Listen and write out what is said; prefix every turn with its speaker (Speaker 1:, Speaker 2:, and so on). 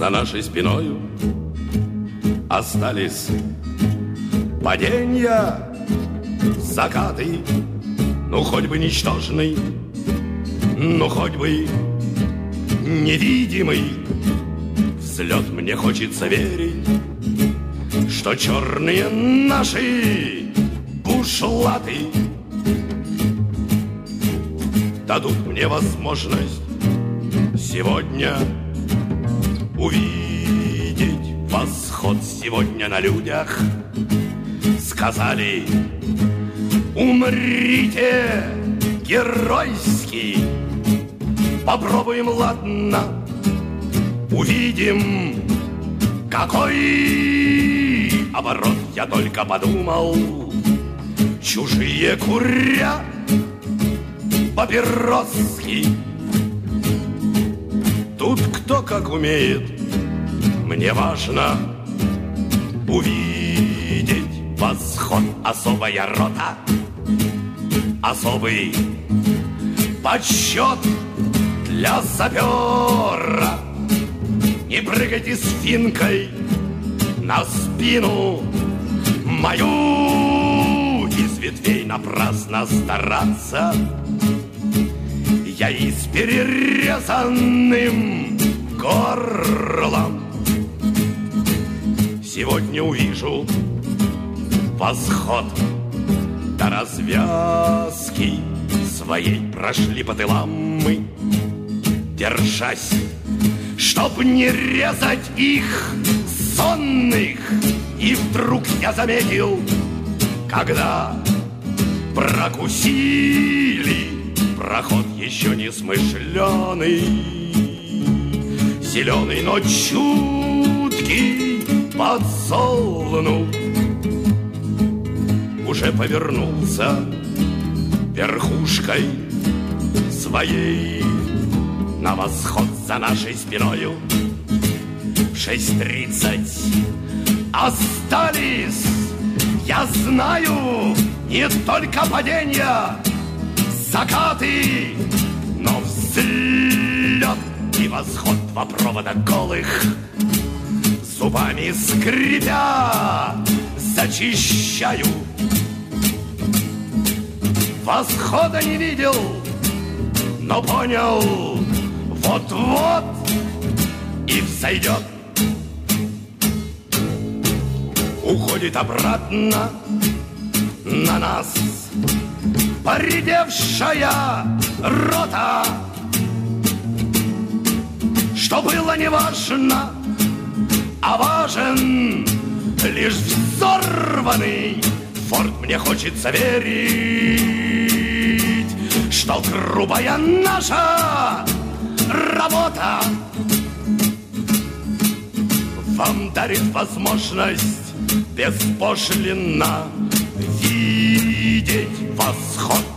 Speaker 1: за нашей спиною остались паденья, закаты, ну хоть бы ничтожный, ну хоть бы невидимый взлет. Мне хочется верить, что черные наши бушлаты дадут мне возможность сегодня увидеть восход. Сегодня на людях сказали: умрите геройски. Попробуем, ладно, увидим, какой оборот. Я только подумал, чужие куря папироски. Тут кто как умеет, мне важно увидеть восход. Особая рота, особый почет для сапера. Не прыгайте с финкой на спину мою, из ветвей напрасно стараться. Я и с перерезанным горлом сегодня увижу восход. До развязки своей прошли по тылам мы, держась, чтоб не резать их сонных. И вдруг я заметил, когда прокусили проход еще не смышленый, зеленый, но чуткий подсолнух уже повернулся верхушкой своей на восход за нашей спиною. В 6:30 остались, я знаю, не только падения, закаты, но взлет и восход. Два провода голых, зубами скрипя, зачищаю. Восхода не видел, но понял, вот-вот и взойдет. Уходит обратно на нас поредевшая рота. Что было не важно, а важен лишь взорванный форт. Мне хочется верить, что грубая наша работа вам дарит возможность беспошлинно видеть восход.